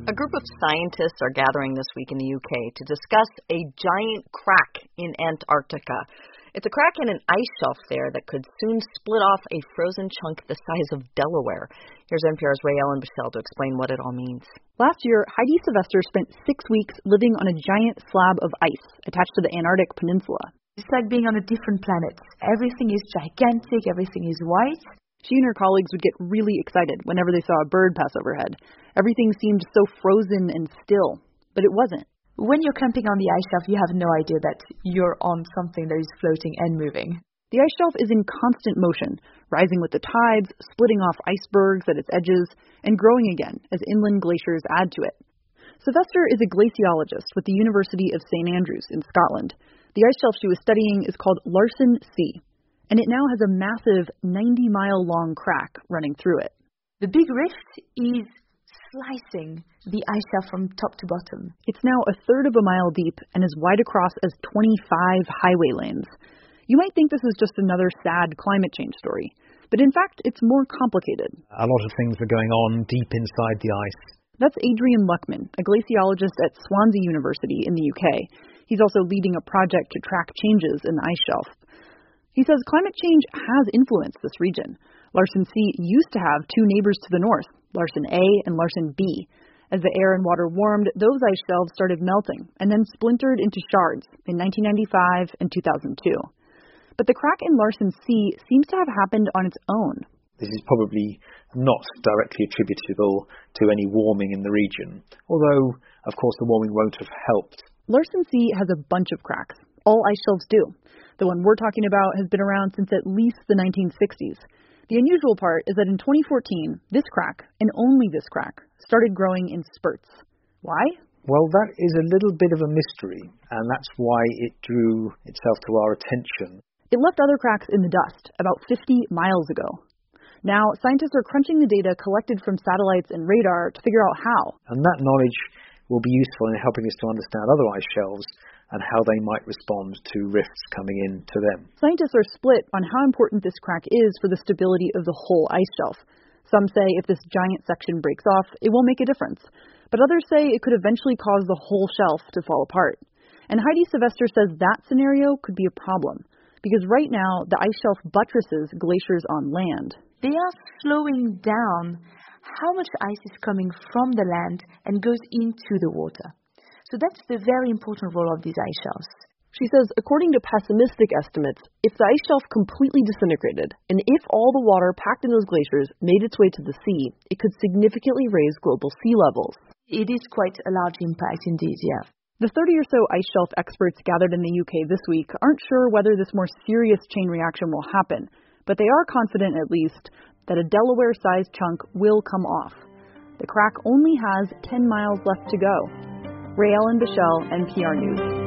A group of scientists are gathering this week in the UK to discuss a giant crack in Antarctica. It's a crack in an ice shelf there that could soon split off a frozen chunk the size of Delaware. Here's NPR's Rael and Bichelle to explain what it all means. Last year, Heidi Sylvester spent 6 weeks living on a giant slab of ice attached to the Antarctic Peninsula. It's like being on a different planet. Everything is gigantic, everything is white. She and her colleagues would get really excited whenever they saw a bird pass overhead. Everything seemed so frozen and still, but it wasn't. When you're camping on the ice shelf, you have no idea that you're on something that is floating and moving. The ice shelf is in constant motion, rising with the tides, splitting off icebergs at its edges, and growing again as inland glaciers add to it. Sylvester is a glaciologist with the University of St Andrews in Scotland. The ice shelf she was studying is called Larsen C, and it now has a massive 90-mile-long crack running through it. The big rift is slicing the ice shelf from top to bottom. It's now a third of a mile deep and as wide across as 25 highway lanes. You might think this is just another sad climate change story, but in fact, it's more complicated. A lot of things are going on deep inside the ice. That's Adrian Luckman, a glaciologist at Swansea University in the UK. He's also leading a project to track changes in the ice shelf. He says climate change has influenced this region. Larsen C used to have two neighbors to the north, Larsen A and Larsen B. As the air and water warmed, those ice shelves started melting and then splintered into shards in 1995 and 2002. But the crack in Larsen C seems to have happened on its own. This is probably not directly attributable to any warming in the region, although, of course, the warming won't have helped. Larsen C has a bunch of cracks. All ice shelves do. The one we're talking about has been around since at least the 1960s. The unusual part is that in 2014, this crack, and only this crack, started growing in spurts. Why? Well, that is a little bit of a mystery, and that's why it drew itself to our attention. It left other cracks in the dust about 50 miles ago. Now, scientists are crunching the data collected from satellites and radar to figure out how. And that knowledge will be useful in helping us to understand other ice shelves and how they might respond to rifts coming into them. Scientists are split on how important this crack is for the stability of the whole ice shelf. Some say if this giant section breaks off, it won't make a difference. But others say it could eventually cause the whole shelf to fall apart. And Heidi Sylvester says that scenario could be a problem, because right now the ice shelf buttresses glaciers on land. They are slowing down how much ice is coming from the land and goes into the water. So that's the very important role of these ice shelves. She says, according to pessimistic estimates, if the ice shelf completely disintegrated, and if all the water packed in those glaciers made its way to the sea, it could significantly raise global sea levels. It is quite a large impact indeed, yeah. The 30 or so ice shelf experts gathered in the UK this week aren't sure whether this more serious chain reaction will happen, but they are confident at least that a Delaware-sized chunk will come off. The crack only has 10 miles left to go. Rael and Bichelle, NPR News.